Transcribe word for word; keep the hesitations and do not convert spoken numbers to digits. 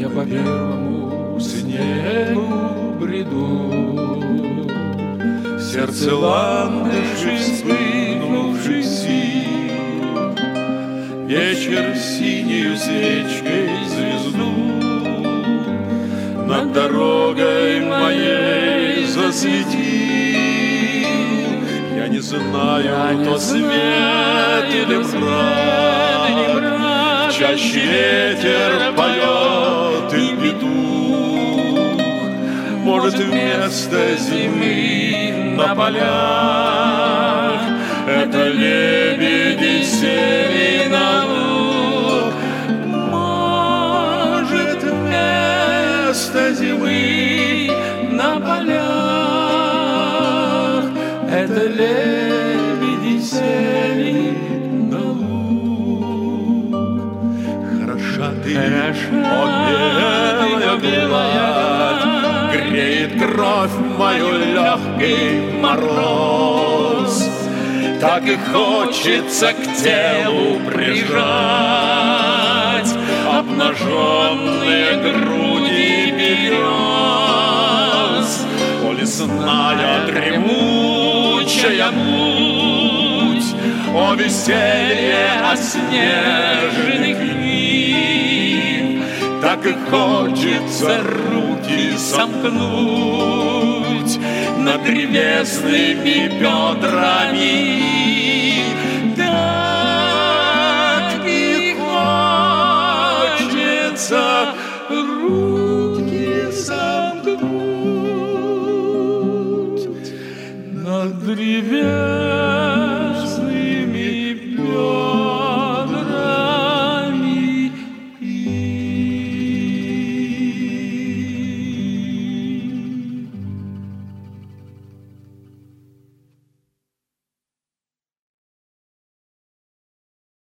я по первому снегу бреду. Сердце ландыши, вспыхнувший сил, вечер синею свечкой звезду над дорогой моей засветил. Я не знаю, то свет или мрак, чаще ветер поет и петух. Может, вместо зимы на полях это лебеди сели на луг. Может, вместо зимы на полях это лебеди сели на луг. Хороша ты, Хороша, о белая гладь, греет кровь мою легкий мороз. Так и хочется к телу прижать обнаженные груди берез. О, лесная дремучая муть, о, веселье оснеженных нив. Так и хочется руки сомкнуть над древесными бедрами. Так и хочется руки сомкнуть над древесными